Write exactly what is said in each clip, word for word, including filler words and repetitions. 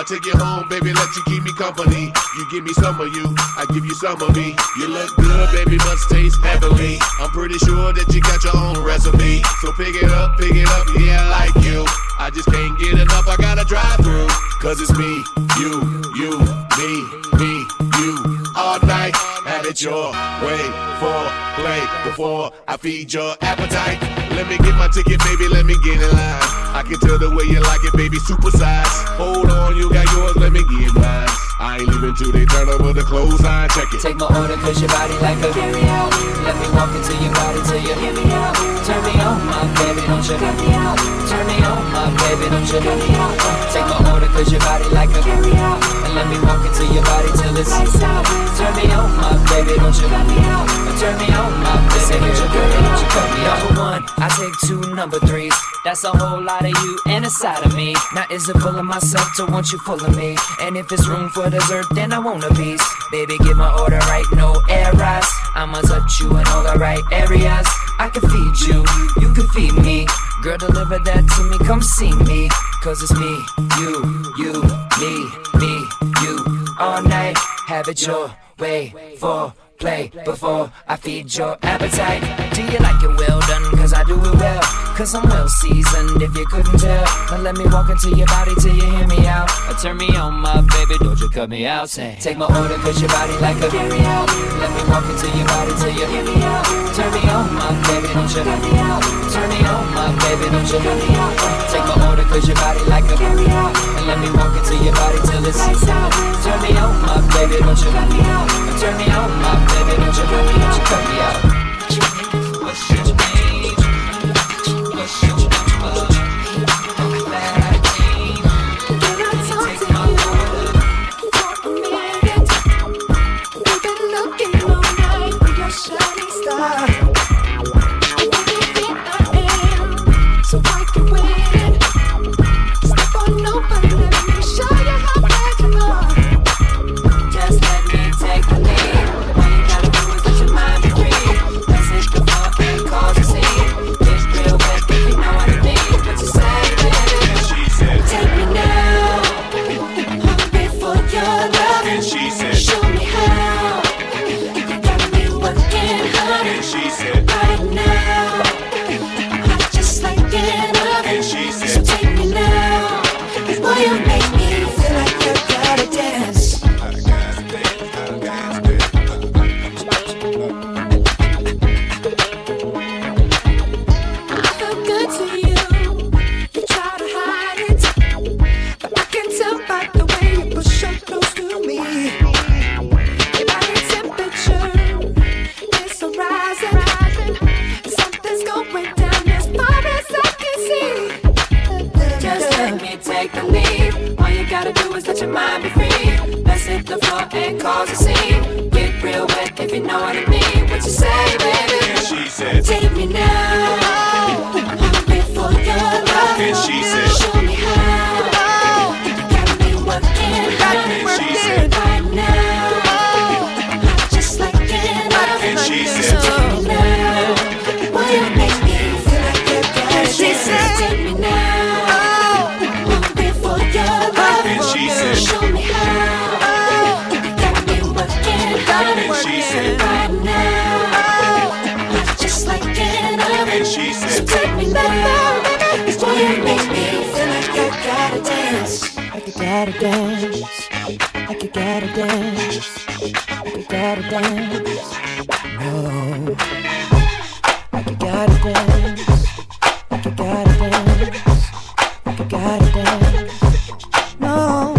take you home, baby, let you keep me company. You give me some of you, I give you some of me. You look good, baby, must taste heavenly. I'm pretty sure that you got your own recipe. So pick it up, pick it up, yeah, I like you. I just can't get enough, I gotta drive through. Cause it's me, you, you, me, me, you. All night, have it your way. For play before I feed your appetite. Let me get my ticket, baby, let me get in line. I can tell the way you like it, baby, supersize. Hold on, you got yours, let me get mine. I ain't leaving till they turn over the clothesline, check it. Take my order, cause your body like a carry out. Let me walk into your body till you hear me out. Turn me on, my baby, don't you cut me out. Turn me on, my baby, don't you cut me out. Take my order, cause your body like a carry out. And let me walk into your body till it's lights out. Turn me on, my baby, don't you cut me out. Turn me on, my baby, don't you cut me out. Don't you cut me out. Number one, I take two number threes. That's a whole lot of you and a side of me. Now is it full of myself to want you full of me? And if it's room for dessert, then I want a piece. Baby, get my order right, no errors. I'ma touch you in all the right areas. I can feed you, you can feed me. Girl, deliver that to me, come see me. Cause it's me, you, you, me, me, you. All night, have it your way. For play before I feed your appetite. Do you like it well done? Cause I do it well. Cause I'm well seasoned if you couldn't tell. Now let me walk into your body till you hear me out. Or turn me on, my baby, don't you cut me out. Say, take my order cause your body like a carry out. Let me walk into your body till you hear me out. Turn me on, my baby, don't you cut me out. Turn me on, my baby, don't you cut me out. Take my order cause your body like a carry out. And let me walk into your body till it's lights out. Turn me on, my baby, don't you cut me out. Turn me on, my baby, don't you cut me, don't you cut me out. What's your name? What's your number? I'm glad I came. Can I talk to you for a minute? We've been looking all night for your shining star. What do you think I am? So I can win. Step on over, let me show you how bad you are. Just let me take the lead. All you gotta do is let your mind be free. Let's hit the floor and cause a scene. Get real wet if you know what I mean. What you say, baby? And she said, Take me now, hungry for your love. and she said, Show me how. You got me working hard and she said, right now. I just like it up. and she So said, take me now. Boy, you make me feel like you gotta dance. I gotta dance, I gotta dance. I feel good to you. You try to hide it, but I can tell by the way you push up close to me. Your body temperature is so rising. Something's going down as far as I can see. Just let me take the lead. All you gotta do is let your mind be free. Let's hit the floor and cause a scene. Get real wet if you know what I mean. What you say, baby? And she said, Take me now, hungry for your love. and she said, Show me how. You got me working hard. and she said, Right now, I just like it up. and she said, Take me now, boy, you make me feel like you gotta dance. Take me now, hungry for your love. and she said, Show me how. You got me working hard. and she said, Right now, I just like it up. and she So said, take me now, boy, you make me feel like you gotta dance. Like you gotta dance, like you gotta dance, like you gotta dance. No, like you gotta dance, like you gotta dance, like you gotta dance. No.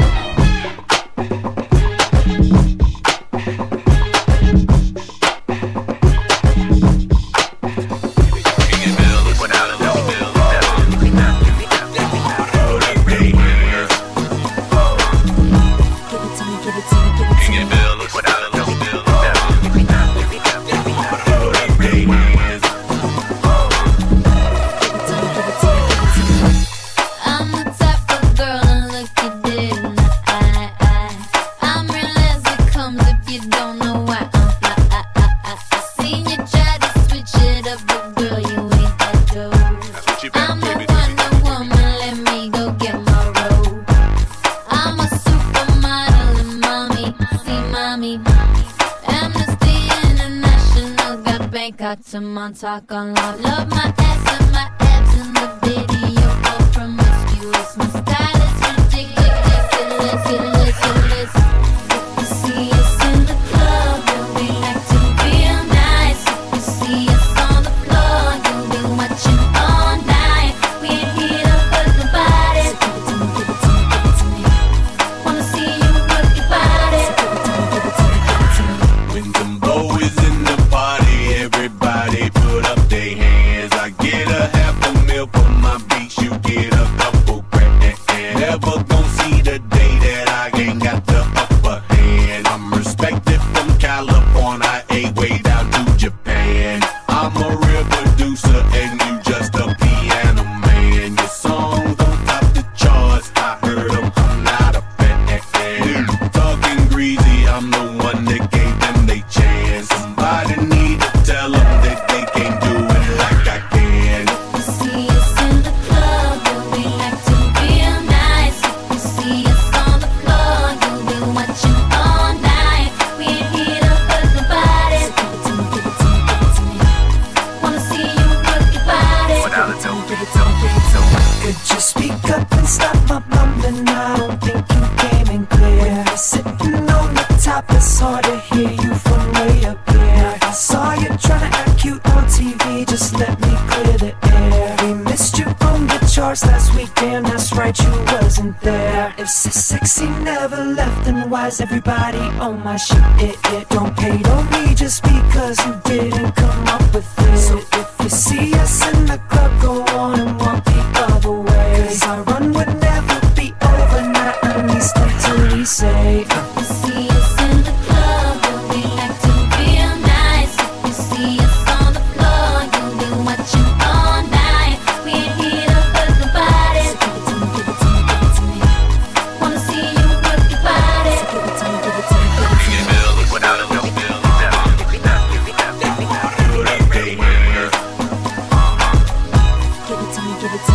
Give it to me, give it to me, give it to me. sexy mommy. Amnesty International got Bangkok to Montauk on lock. Love my ass and my abs in the video. All promiscuous, my style is ridiculous. Ridiculous, ridiculous. If you see us in the club, you'll be like to feel nice. If you see us on the floor, you'll be watching all night. We ain't here to hurt nobody. So give it to me, give it to me, give it to me. Wanna see you work your body. So give it to me, give it to me, give it to me. When Dumbo is in the party, everybody put up their hands. I get a half a meal for my beats, you get a couple grand. Never gon' see the day that I ain't got the upper hand. I'm respected from California, A way down to Japan. I'm a real producer and you just a piano man. Your songs don't top the charts, I heard them, I'm not a fan. Talking greasy, I'm the one that gave them they chance. Somebody need to tell them that they can't do it like I can. If you see us in the club, you'll be like to feel nice. If you see us on the floor, you'll be watching all night. We ain't here to hurt nobody. So give it to me, give it to me, give it to me. Wanna see you work your body. So give it to me, give it to me, give it to me. Could you speak up and stop my mumbling? I don't think you came in clear. When you're sitting on the top, it's hard to hear you from way up here. I saw you trying to act cute on T V, just let me clear the air. We missed you on the charts last week, damn, that's right, you wasn't there. If so sexy never left, then why's everybody on my shit? It, it don't hate on me just because you didn't come up with it. So if you see us in the club, go on and walk the other way. Cause our run would never be over, not at least until we say uh. If you see us in the club, you'll be like to feel nice. If you see us on the floor, you'll be watching all night. We ain't here to hurt nobody. So give it to me, give it to me, give it to me. Wanna see you work your body. So give it to me, give it to me, give it to me. Without a no bill, put up their hands. Give it to me, give it to me.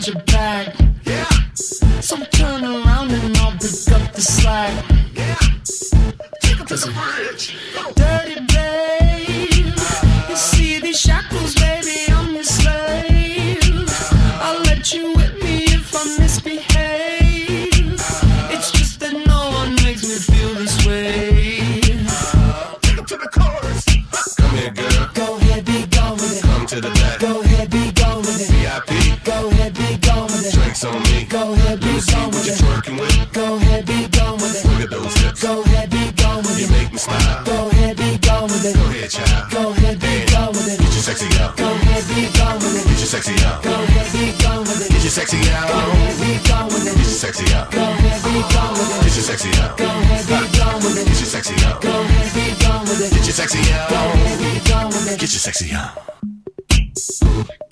behind your back. Yeah. So turn around and I'll pick up the slack. Yeah. Take up to the bridge. Dirty babe. Uh, you see these shackles, baby, I'm your slave. I'll let you whip me if I misbehave. It's just that no one makes me feel this way. Take up to the chorus. Come here, girl. Go ahead, be gone with it. Come to the back. Go ahead, be gone with it. V I P. Go ahead, be gone with it. Drinks on me. Go ahead, be See gone what with you're it. twerking with. Go ahead, be gone with it. Look at those hips. Go ahead, be gone with You it. make me smile. Go ahead, be gone with it. Go ahead, child. Go ahead, be Hey, gone with it. Get your sexy out. Go ahead, be gone with it. Get your sexy out. Go ahead, be gone with it. Get your sexy out. Go ahead, be gone with Get it. your sexy out. Go ahead, be gone with it. Get your sexy out. Go ahead, be gone with it. Get your sexy out. Go ahead, be gone with it. Get your sexy out. Go ahead, be gone with it. Get your sexy out.